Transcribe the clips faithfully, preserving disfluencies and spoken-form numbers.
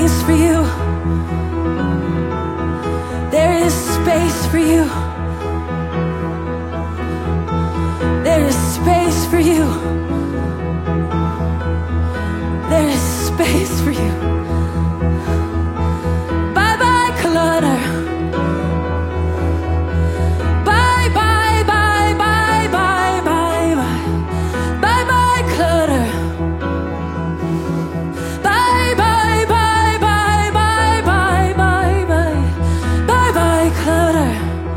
space for you. There is space for you. There is space for you. There is space for you. Bye bye clutter. Bye bye bye bye bye bye bye. Bye bye clutter. Bye bye bye bye bye bye bye bye. Bye bye clutter.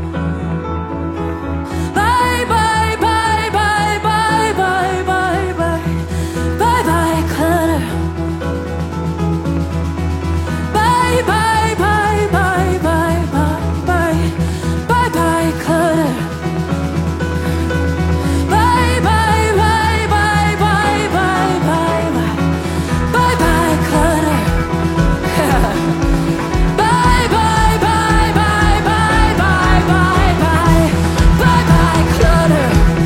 Bye bye bye bye bye bye bye bye. Bye bye clutter. Bye bye bye bye bye bye bye. Bye bye clutter. Bye bye bye bye bye bye bye bye. Bye bye clutter. Bye bye bye bye bye bye bye bye. Bye bye clutter.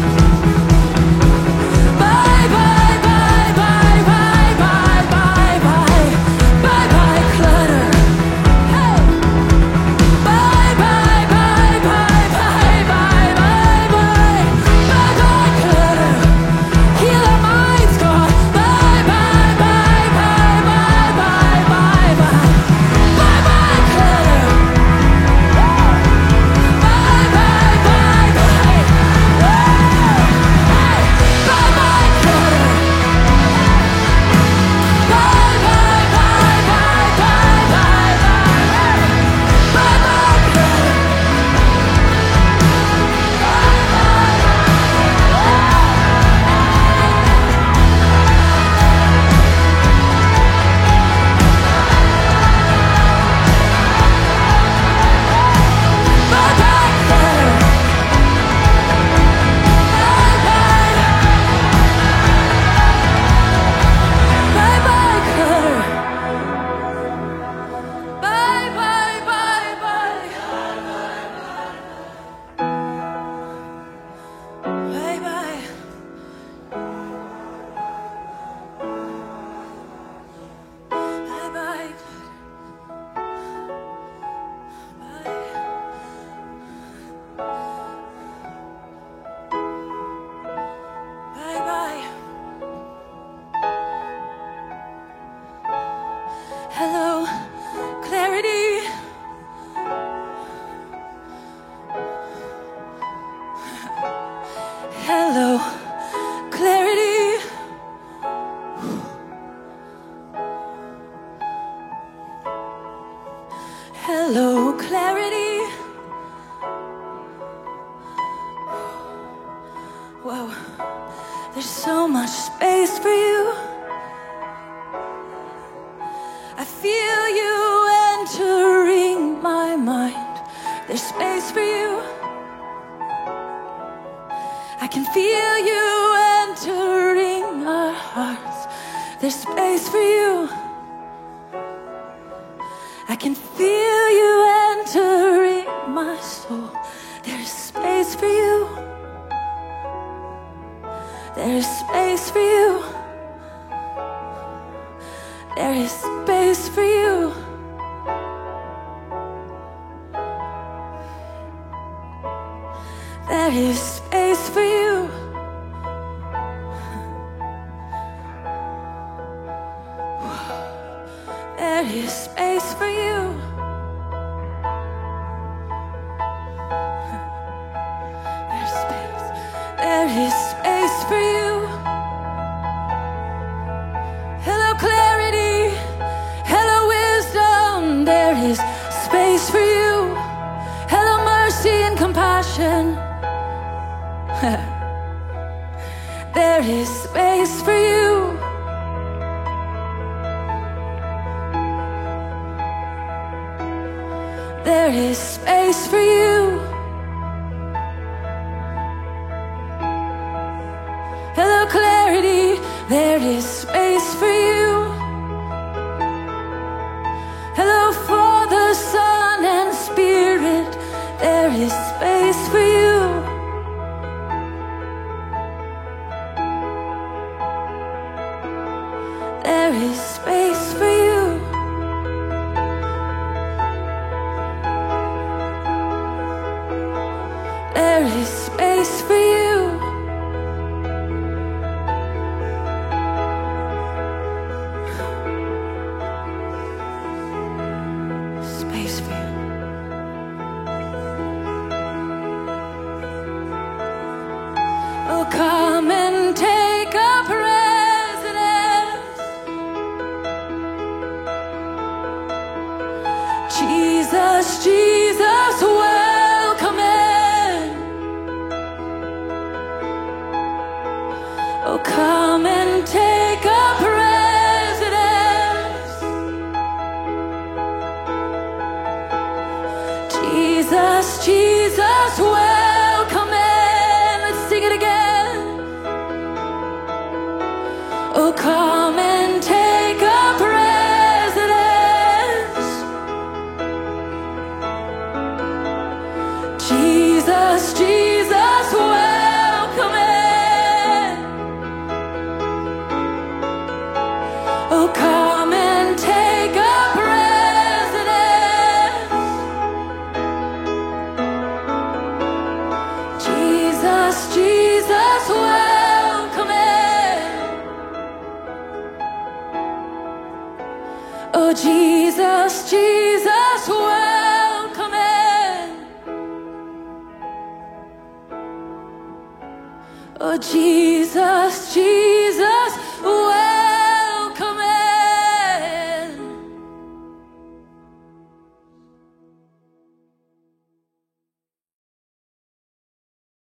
Bye bye bye bye bye bye bye bye. Bye bye clutter. Hey. Bye bye bye bye bye bye bye bye. Bye bye clutter. Heal our minds, God. Bye bye bye bye bye bye bye bye. Bye bye clutter. Bye bye bye bye. Hey. Bye bye clutter. Bye bye bye bye bye bye bye. Bye bye clutter. Bye bye clutter. Bye bye clutter. Bye bye bye bye. Bye bye. Bye bye. Bye bye. Hello, clarity. Hello, clarity. Hello, clarity. Whoa, there's so much space for you. I feel you entering my mind. There's space for you. I can feel you entering our hearts. There's space for you. I can feel you entering my soul. There's space for you. There's space for you. There is space for you. There is space for you. There is space for you. There's space. There is space for you. Hello, clarity. Hello, wisdom. There is space for you. Hello, mercy and compassion. There is space for you. There is space for you. Hello, clarity. There is space for you. Hello, Father, Son, and Spirit. There is space for you. There is space for you. come and take up residence. Jesus, Jesus, welcome in. Oh, come and take up residence. Jesus, Jesus, welcome in. Let's sing it again. Oh, come and take up residence. Jesus, Jesus, welcome in. Oh, come and take up residence. Jesus, Jesus, welcome in. Oh, Jesus, Jesus, welcome in. Oh, Jesus, Jesus.